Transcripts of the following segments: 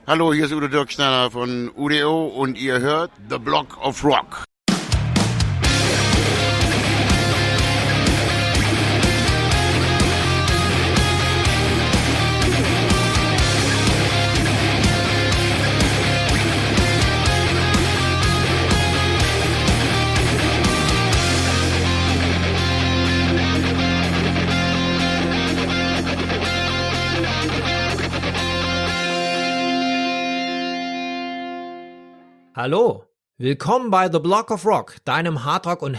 Hallo, hier ist Udo Dirkschneider von UDO und ihr hört The Block of Rock. Hallo, willkommen bei The Block of Rock, deinem Hardrock- und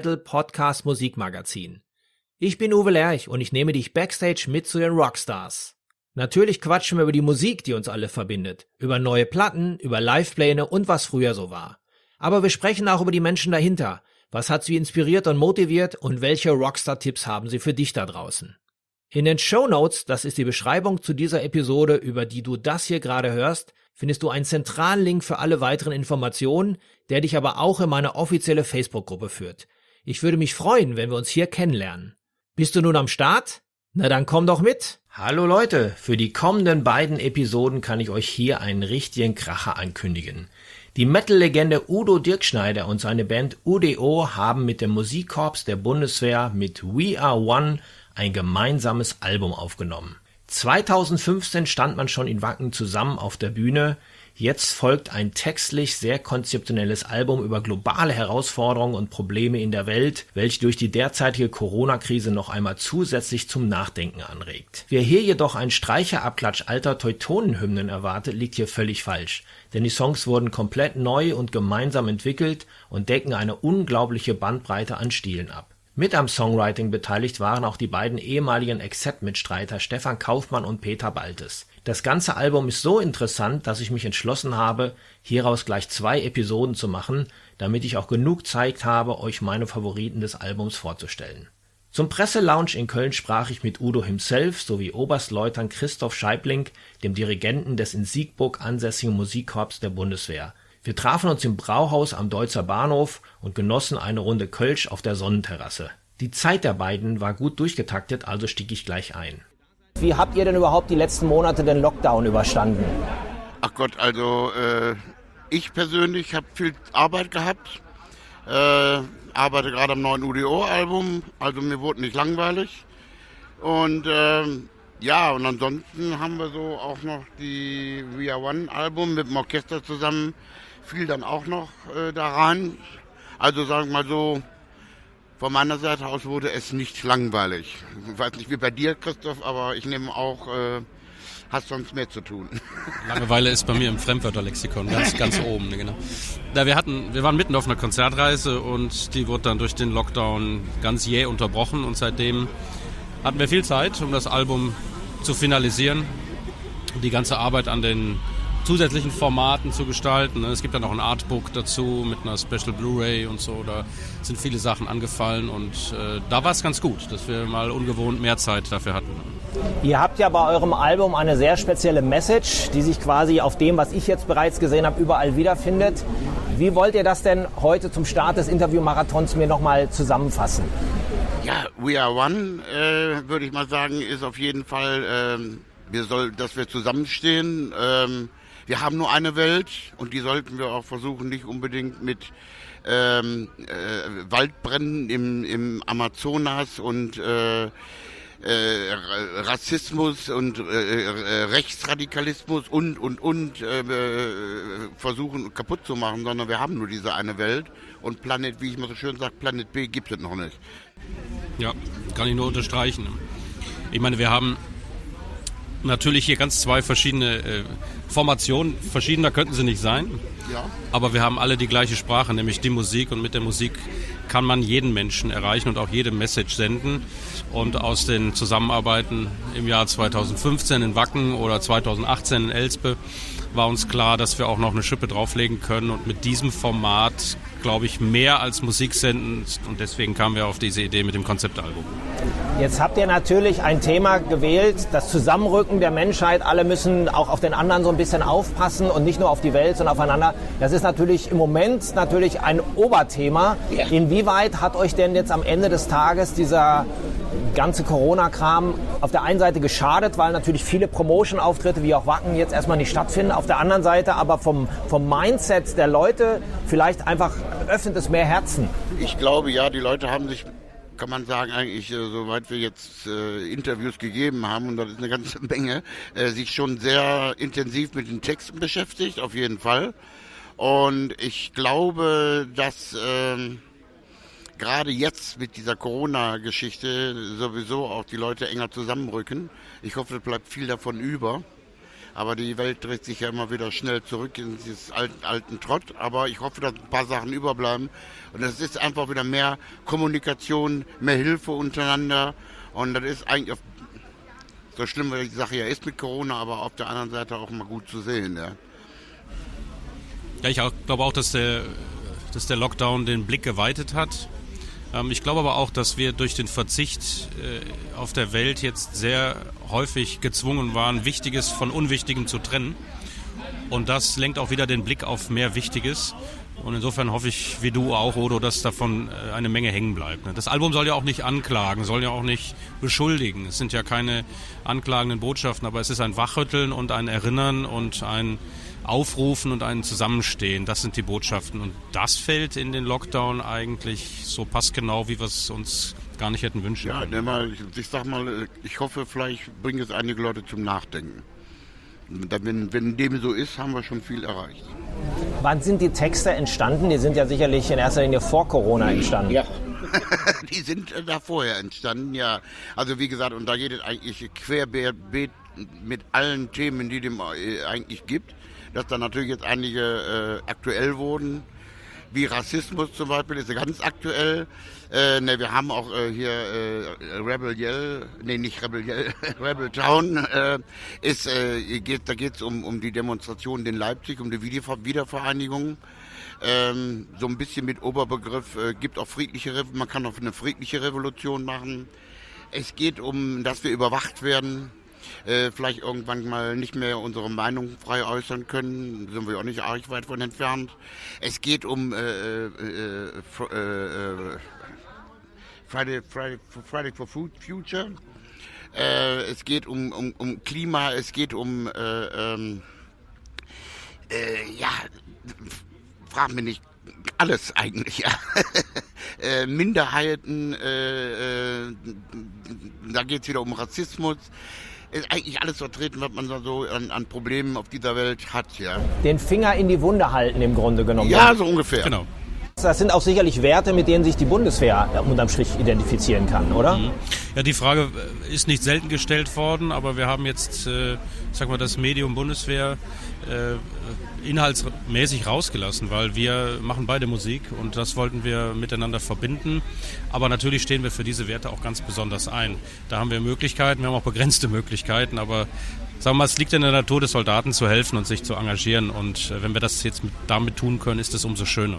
Heavy-Metal-Podcast-Musikmagazin. Ich bin Uwe Lerch und ich nehme dich backstage mit zu den Rockstars. Natürlich quatschen wir über die Musik, die uns alle verbindet, über neue Platten, über Livepläne und was früher so war. Aber wir sprechen auch über die Menschen dahinter. Was hat sie inspiriert und motiviert und welche Rockstar-Tipps haben sie für dich da draußen? In den Shownotes, das ist die Beschreibung zu dieser Episode, über die du das hier gerade hörst, findest du einen zentralen Link für alle weiteren Informationen, der dich aber auch in meine offizielle Facebook-Gruppe führt. Ich würde mich freuen, wenn wir uns hier kennenlernen. Bist du nun am Start? Na dann komm doch mit! Hallo Leute, für die kommenden beiden Episoden kann ich euch hier einen richtigen Kracher ankündigen. Die Metal-Legende Udo Dirkschneider und seine Band UDO haben mit dem Musikkorps der Bundeswehr mit We Are One ein gemeinsames Album aufgenommen. 2015 stand man schon in Wacken zusammen auf der Bühne. Jetzt folgt ein textlich sehr konzeptionelles Album über globale Herausforderungen und Probleme in der Welt, welche durch die derzeitige Corona-Krise noch einmal zusätzlich zum Nachdenken anregt. Wer hier jedoch einen Streicherabklatsch alter Teutonenhymnen erwartet, liegt hier völlig falsch. Denn die Songs wurden komplett neu und gemeinsam entwickelt und decken eine unglaubliche Bandbreite an Stilen ab. Mit am Songwriting beteiligt waren auch die beiden ehemaligen Except-Mitstreiter Stefan Kaufmann und Peter Baltes. Das ganze Album ist so interessant, dass ich mich entschlossen habe, hieraus gleich 2 Episoden zu machen, damit ich auch genug Zeit habe, euch meine Favoriten des Albums vorzustellen. Zum Presselounge in Köln sprach ich mit Udo himself sowie Oberstleutnant Christoph Scheibling, dem Dirigenten des in Siegburg ansässigen Musikkorps der Bundeswehr. Wir trafen uns im Brauhaus am Deutzer Bahnhof und genossen eine Runde Kölsch auf der Sonnenterrasse. Die Zeit der beiden war gut durchgetaktet, also stieg ich gleich ein. Wie habt ihr denn überhaupt die letzten Monate den Lockdown überstanden? Ach Gott, also ich persönlich habe viel Arbeit gehabt, arbeite gerade am neuen UDO-Album, also mir wurde nicht langweilig. Und ja, und ansonsten haben wir so auch noch die We Are One-Album mit dem Orchester zusammen, fiel dann auch noch da rein. Also sagen wir mal so, von meiner Seite aus wurde es nicht langweilig. Ich weiß nicht wie bei dir, Christoph, aber ich nehme auch, hast sonst mehr zu tun. Langeweile ist bei mir im Fremdwörterlexikon ganz oben. Genau. Ja, wir waren mitten auf einer Konzertreise und die wurde dann durch den Lockdown ganz jäh unterbrochen und seitdem hatten wir viel Zeit, um das Album zu finalisieren, die ganze Arbeit an den zusätzlichen Formaten zu gestalten. Es gibt dann noch ein Artbook dazu mit einer Special Blu-ray und so, da sind viele Sachen angefallen und da war es ganz gut, dass wir mal ungewohnt mehr Zeit dafür hatten. Ihr habt ja bei eurem Album eine sehr spezielle Message, die sich quasi auf dem, was ich jetzt bereits gesehen habe, überall wiederfindet. Wie wollt ihr das denn heute zum Start des Interviewmarathons mir nochmal zusammenfassen? Ja, We Are One, würde ich mal sagen, ist auf jeden Fall, dass wir zusammenstehen. Wir haben nur eine Welt und die sollten wir auch versuchen, nicht unbedingt mit Waldbränden im Amazonas und Rassismus und Rechtsradikalismus und versuchen kaputt zu machen, sondern wir haben nur diese eine Welt und Planet, wie ich mal so schön sage, Planet B gibt es noch nicht. Ja, kann ich nur unterstreichen. Ich meine, wir haben natürlich hier ganz 2 verschiedene Formationen. Verschiedener könnten sie nicht sein. Ja. Aber wir haben alle die gleiche Sprache, nämlich die Musik. Und mit der Musik kann man jeden Menschen erreichen und auch jede Message senden. Und aus den Zusammenarbeiten im Jahr 2015 in Wacken oder 2018 in Elspe war uns klar, dass wir auch noch eine Schippe drauflegen können. Und mit diesem Format, glaube ich, mehr als Musik senden. Und deswegen kamen wir auf diese Idee mit dem Konzeptalbum. Jetzt habt ihr natürlich ein Thema gewählt, das Zusammenrücken der Menschheit. Alle müssen auch auf den anderen so ein bisschen aufpassen und nicht nur auf die Welt, sondern aufeinander. Das ist natürlich im Moment ein Oberthema. Ja. Inwieweit Inwieweit hat euch denn jetzt am Ende des Tages dieser ganze Corona-Kram auf der einen Seite geschadet, weil natürlich viele Promotion-Auftritte wie auch Wacken jetzt erstmal nicht stattfinden, auf der anderen Seite aber vom Mindset der Leute vielleicht einfach öffnet es mehr Herzen? Ich glaube, ja, die Leute haben sich, kann man sagen, eigentlich, soweit wir jetzt Interviews gegeben haben, und das ist eine ganze Menge, sich schon sehr intensiv mit den Texten beschäftigt, auf jeden Fall. Und ich glaube, dass gerade jetzt mit dieser Corona-Geschichte sowieso auch die Leute enger zusammenrücken. Ich hoffe, es bleibt viel davon über. Aber die Welt dreht sich ja immer wieder schnell zurück in dieses alten Trott. Aber ich hoffe, dass ein paar Sachen überbleiben. Und es ist einfach wieder mehr Kommunikation, mehr Hilfe untereinander. Und das ist eigentlich, so schlimm wie die Sache ja ist mit Corona, aber auf der anderen Seite auch mal gut zu sehen. Ja, ja, ich glaube auch, dass der Lockdown den Blick geweitet hat. Ich glaube aber auch, dass wir durch den Verzicht auf der Welt jetzt sehr häufig gezwungen waren, Wichtiges von Unwichtigem zu trennen. Und das lenkt auch wieder den Blick auf mehr Wichtiges. Und insofern hoffe ich, wie du auch, Odo, dass davon eine Menge hängen bleibt. Das Album soll ja auch nicht anklagen, soll ja auch nicht beschuldigen. Es sind ja keine anklagenden Botschaften, aber es ist ein Wachrütteln und ein Erinnern und ein Aufrufen und ein Zusammenstehen. Das sind die Botschaften. Und das fällt in den Lockdown eigentlich so passgenau, wie wir es uns gar nicht hätten wünschen können. Ja, ich sag mal, ich hoffe, vielleicht bringen es einige Leute zum Nachdenken. Wenn dem so ist, haben wir schon viel erreicht. Wann sind die Texte entstanden? Die sind ja sicherlich in erster Linie vor Corona entstanden. Ja. Die sind da vorher entstanden, ja. Also wie gesagt, und da geht es eigentlich querbeet mit allen Themen, die dem eigentlich gibt. Dass da natürlich jetzt einige aktuell wurden, wie Rassismus zum Beispiel, ist ja ganz aktuell. Wir haben auch hier Rebel Town. Da geht es um die Demonstration in Leipzig, um die Wiedervereinigung. So ein bisschen mit Oberbegriff, gibt auch man kann auch eine friedliche Revolution machen. Es geht um, dass wir überwacht werden. Vielleicht irgendwann mal nicht mehr unsere Meinung frei äußern können, sind wir auch nicht arg weit von entfernt. Es geht um Friday for Future. Es geht um Klima, es geht frag mich nicht, alles eigentlich, ja. Minderheiten, da geht es wieder um Rassismus. Ist eigentlich alles vertreten, was man so an Problemen auf dieser Welt hat, ja. Den Finger in die Wunde halten im Grunde genommen. Ja, so ungefähr. Genau. Das sind auch sicherlich Werte, mit denen sich die Bundeswehr unterm Strich identifizieren kann, oder? Ja, die Frage ist nicht selten gestellt worden, aber wir haben jetzt, das Medium Bundeswehr inhaltsmäßig rausgelassen, weil wir machen beide Musik und das wollten wir miteinander verbinden. Aber natürlich stehen wir für diese Werte auch ganz besonders ein. Da haben wir Möglichkeiten, wir haben auch begrenzte Möglichkeiten, aber sagen wir mal, es liegt in der Natur des Soldaten zu helfen und sich zu engagieren und wenn wir das jetzt damit tun können, ist es umso schöner.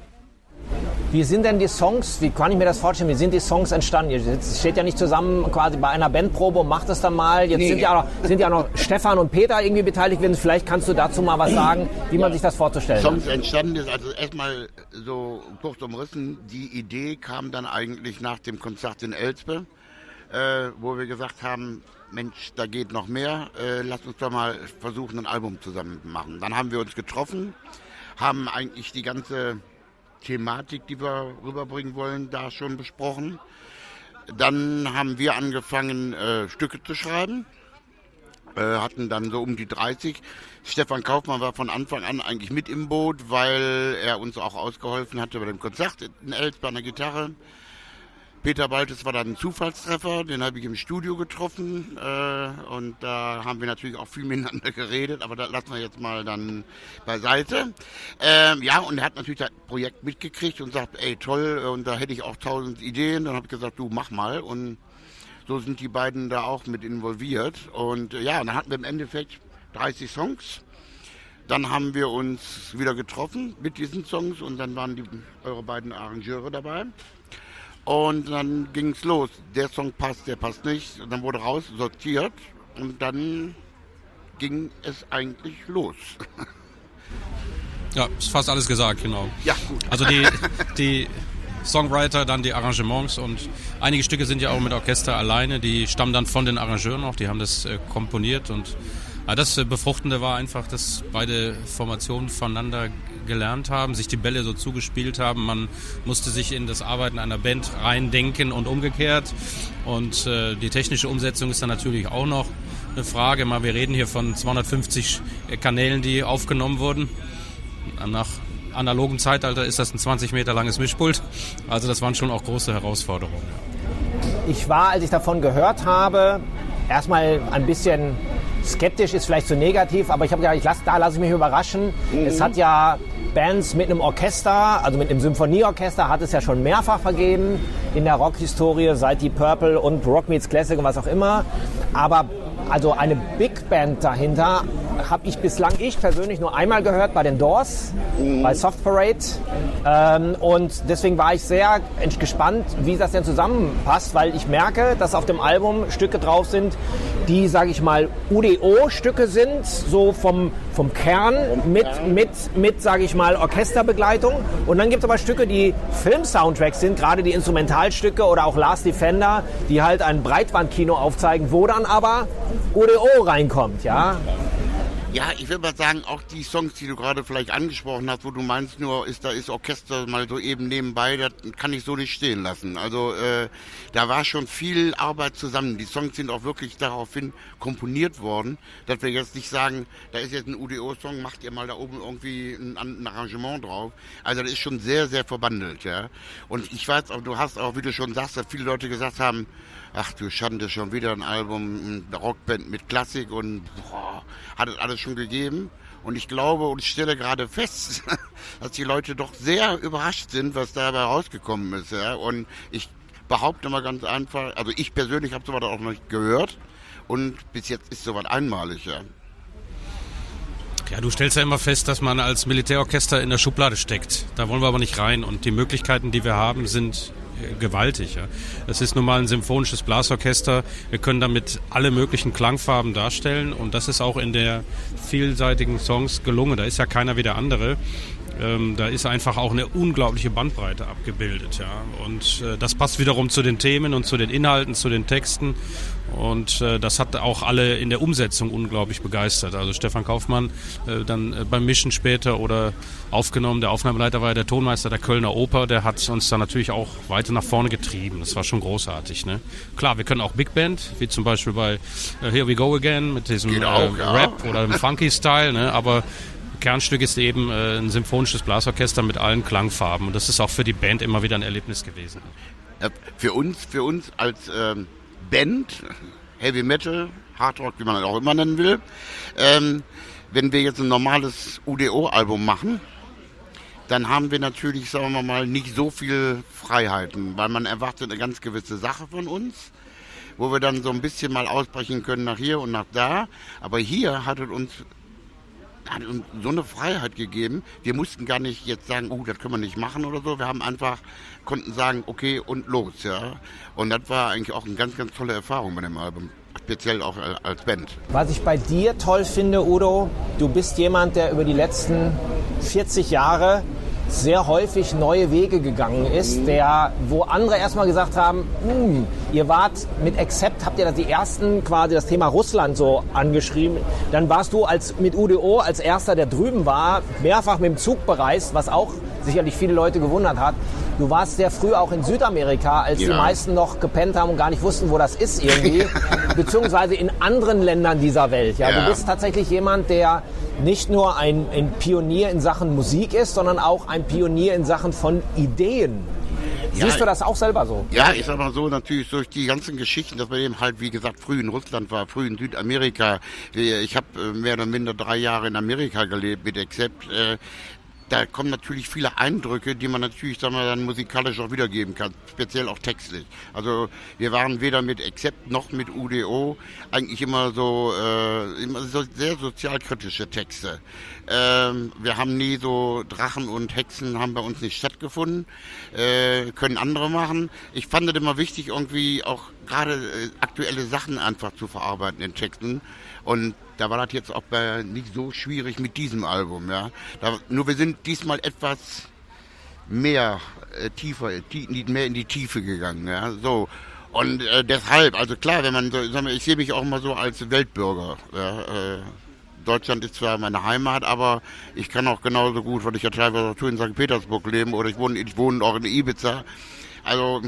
Wie sind denn die Songs, wie kann ich mir das vorstellen, wie sind die Songs entstanden? Ihr steht ja nicht zusammen quasi bei einer Bandprobe und macht es dann mal. Jetzt sind ja noch Stefan und Peter irgendwie beteiligt. Vielleicht kannst du dazu mal was sagen, wie man sich das vorzustellen hat. Songs entstanden ist also erstmal so kurz umrissen. Die Idee kam dann eigentlich nach dem Konzert in Elspe, wo wir gesagt haben, Mensch, da geht noch mehr. Lass uns doch mal versuchen, ein Album zusammen zu machen. Dann haben wir uns getroffen, haben eigentlich die ganze Thematik, die wir rüberbringen wollen, da schon besprochen. Dann haben wir angefangen, Stücke zu schreiben, hatten dann so um die 30. Stefan Kaufmann war von Anfang an eigentlich mit im Boot, weil er uns auch ausgeholfen hatte bei dem Konzert in Elspe an der Gitarre. Peter Baltes war dann ein Zufallstreffer, den habe ich im Studio getroffen und da haben wir natürlich auch viel miteinander geredet, aber das lassen wir jetzt mal dann beiseite. Und er hat natürlich das Projekt mitgekriegt und sagt, ey toll, und da hätte ich auch 1000 Ideen. Dann habe ich gesagt, du mach mal, und so sind die beiden da auch mit involviert. Und dann hatten wir im Endeffekt 30 Songs. Dann haben wir uns wieder getroffen mit diesen Songs und dann waren eure beiden Arrangeure dabei. Und dann ging es los. Der Song passt, der passt nicht. Und dann wurde raussortiert und dann ging es eigentlich los. Ja, ist fast alles gesagt, genau. Ja, gut. Also die Songwriter, dann die Arrangements und einige Stücke sind ja auch mit Orchester alleine, die stammen dann von den Arrangeuren auch, die haben das komponiert und das Befruchtende war einfach, dass beide Formationen voneinander gelernt haben, sich die Bälle so zugespielt haben. Man musste sich in das Arbeiten einer Band reindenken und umgekehrt. Und die technische Umsetzung ist dann natürlich auch noch eine Frage. Wir reden hier von 250 Kanälen, die aufgenommen wurden. Nach analogem Zeitalter ist das ein 20 Meter langes Mischpult. Also das waren schon auch große Herausforderungen. Ich war, als ich davon gehört habe, erstmal ein bisschen skeptisch, ist vielleicht zu negativ, aber ich habe gedacht, lasse ich mich überraschen. Es hat ja Bands mit einem Orchester, also mit einem Symphonieorchester, hat es ja schon mehrfach vergeben in der Rockhistorie, seit die Purple und Rock Meets Classic und was auch immer. Aber also eine Big Band dahinter habe ich bislang persönlich nur einmal gehört bei den Doors, bei Soft Parade. Und deswegen war ich sehr gespannt, wie das denn zusammenpasst, weil ich merke, dass auf dem Album Stücke drauf sind, die, sage ich mal, UDO-Stücke sind, so vom Kern mit, sage ich mal, Orchesterbegleitung. Und dann gibt es aber Stücke, die Film-Soundtracks sind, gerade die Instrumentalstücke oder auch Last Defender, die halt ein Breitbandkino aufzeigen, wo dann aber UDO reinkommt, ja. Ja, ich will mal sagen, auch die Songs, die du gerade vielleicht angesprochen hast, wo du meinst, da ist Orchester mal so eben nebenbei, das kann ich so nicht stehen lassen. Also da war schon viel Arbeit zusammen. Die Songs sind auch wirklich daraufhin komponiert worden, dass wir jetzt nicht sagen, da ist jetzt ein UDO-Song, macht ihr mal da oben irgendwie ein Arrangement drauf. Also das ist schon sehr, sehr verbandelt, ja. Und ich weiß auch, du hast auch, wie du schon sagst, dass viele Leute gesagt haben, ach du Schande, schon wieder ein Album, eine Rockband mit Klassik und hat es alles schon gegeben. Und ich glaube und stelle gerade fest, dass die Leute doch sehr überrascht sind, was dabei rausgekommen ist. Ja? Und ich behaupte mal ganz einfach, also ich persönlich habe sowas auch noch nicht gehört und bis jetzt ist sowas einmalig. Ja. Ja, du stellst ja immer fest, dass man als Militärorchester in der Schublade steckt. Da wollen wir aber nicht rein und die Möglichkeiten, die wir haben, sind gewaltig. Ja. Es ist nun mal ein symphonisches Blasorchester. Wir können damit alle möglichen Klangfarben darstellen und das ist auch in der vielseitigen Songs gelungen. Da ist ja keiner wie der andere. Da ist einfach auch eine unglaubliche Bandbreite abgebildet. Ja. Und das passt wiederum zu den Themen und zu den Inhalten, zu den Texten. Und das hat auch alle in der Umsetzung unglaublich begeistert. Also Stefan Kaufmann dann beim Mischen später oder aufgenommen. Der Aufnahmeleiter war ja der Tonmeister der Kölner Oper. Der hat uns dann natürlich auch weiter nach vorne getrieben. Das war schon großartig. Ne? Klar, wir können auch Big Band, wie zum Beispiel bei Here We Go Again mit diesem Rap oder dem Funky-Style. Ne? Aber Kernstück ist eben ein symphonisches Blasorchester mit allen Klangfarben. Und das ist auch für die Band immer wieder ein Erlebnis gewesen. Für uns als Band, Heavy Metal, Hard Rock, wie man das auch immer nennen will, wenn wir jetzt ein normales UDO-Album machen, dann haben wir natürlich, sagen wir mal, nicht so viel Freiheiten, weil man erwartet eine ganz gewisse Sache von uns, wo wir dann so ein bisschen mal ausbrechen können nach hier und nach da. Aber hier hat uns so eine Freiheit gegeben. Wir mussten gar nicht jetzt sagen, das können wir nicht machen oder so. Wir konnten sagen, okay und los, ja. Und das war eigentlich auch eine ganz, ganz tolle Erfahrung bei dem Album. Speziell auch als Band. Was ich bei dir toll finde, Udo, du bist jemand, der über die letzten 40 Jahre sehr häufig neue Wege gegangen ist, wo andere erstmal gesagt haben, ihr wart mit Accept, habt ihr die ersten quasi das Thema Russland so angeschrieben, dann warst du mit UDO als erster, der drüben war, mehrfach mit dem Zug bereist, was auch sicherlich viele Leute gewundert hat. Du warst sehr früh auch in Südamerika, als die meisten noch gepennt haben und gar nicht wussten, wo das ist irgendwie, beziehungsweise in anderen Ländern dieser Welt. Ja? Du bist tatsächlich jemand, der nicht nur ein Pionier in Sachen Musik ist, sondern auch ein Pionier in Sachen von Ideen. Siehst du das auch selber so? Ja, ich sag mal so, natürlich durch die ganzen Geschichten, dass man eben halt, wie gesagt, früh in Russland war, früh in Südamerika. Ich habe mehr oder minder 3 Jahre in Amerika gelebt mit Accept. Da kommen natürlich viele Eindrücke, die man natürlich, sagen wir, dann musikalisch auch wiedergeben kann, speziell auch textlich. Also wir waren weder mit Accept noch mit UDO eigentlich immer so sehr sozialkritische Texte. Wir haben nie so Drachen und Hexen haben bei uns nicht stattgefunden, können andere machen. Ich fand es immer wichtig, irgendwie auch gerade aktuelle Sachen einfach zu verarbeiten in Texten. Und da war das jetzt auch nicht so schwierig mit diesem Album, ja. Nur wir sind diesmal etwas mehr mehr in die Tiefe gegangen. Ja, so. Und deshalb, also klar, wenn man so, ich sehe mich auch mal so als Weltbürger. Ja, Deutschland ist zwar meine Heimat, aber ich kann auch genauso gut, weil ich ja teilweise auch in St. Petersburg leben oder ich wohne auch in Ibiza. Also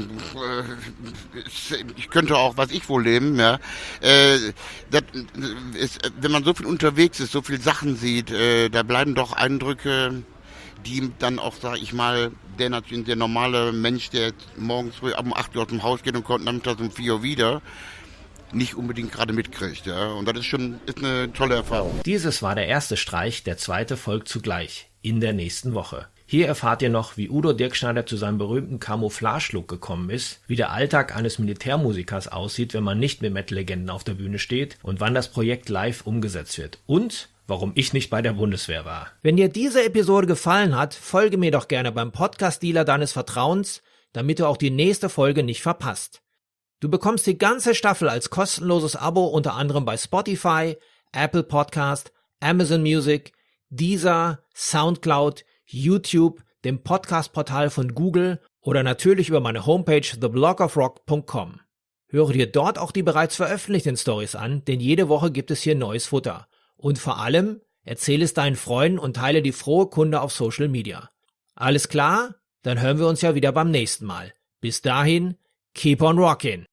ich könnte auch, was ich wohl leben, ja. Das ist, wenn man so viel unterwegs ist, so viel Sachen sieht, da bleiben doch Eindrücke, die dann auch, sag ich mal, der normale Mensch, der morgens früh um 8 Uhr aus dem Haus geht und kommt nachmittags um 4 Uhr wieder, nicht unbedingt gerade mitkriegt. Ja. Und das ist eine tolle Erfahrung. Dieses war der erste Streich, der zweite folgt zugleich, in der nächsten Woche. Hier erfahrt ihr noch, wie Udo Dirkschneider zu seinem berühmten Camouflage-Look gekommen ist, wie der Alltag eines Militärmusikers aussieht, wenn man nicht mit Metal-Legenden auf der Bühne steht und wann das Projekt live umgesetzt wird und warum ich nicht bei der Bundeswehr war. Wenn dir diese Episode gefallen hat, folge mir doch gerne beim Podcast-Dealer deines Vertrauens, damit du auch die nächste Folge nicht verpasst. Du bekommst die ganze Staffel als kostenloses Abo unter anderem bei Spotify, Apple Podcast, Amazon Music, Deezer, Soundcloud, YouTube, dem Podcast-Portal von Google oder natürlich über meine Homepage theblogofrock.com. Höre dir dort auch die bereits veröffentlichten Stories an, denn jede Woche gibt es hier neues Futter. Und vor allem, erzähle es deinen Freunden und teile die frohe Kunde auf Social Media. Alles klar? Dann hören wir uns ja wieder beim nächsten Mal. Bis dahin, keep on rockin'!